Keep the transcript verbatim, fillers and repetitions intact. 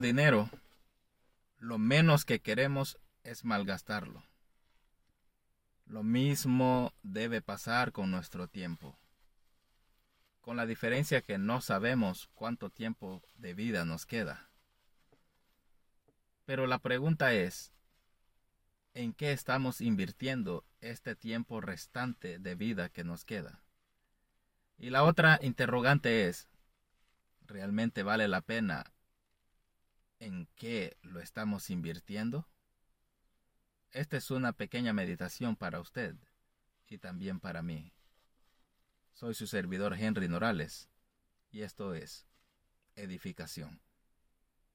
Dinero, lo menos que queremos es malgastarlo. Lo mismo debe pasar con nuestro tiempo, con la diferencia que no sabemos cuánto tiempo de vida nos queda. Pero la pregunta es, ¿en qué estamos invirtiendo este tiempo restante de vida que nos queda? Y la otra interrogante es, ¿realmente vale la pena en qué lo estamos invirtiendo? Esta es una pequeña meditación para usted y también para mí. Soy su servidor Henry Norales y esto es Edificación.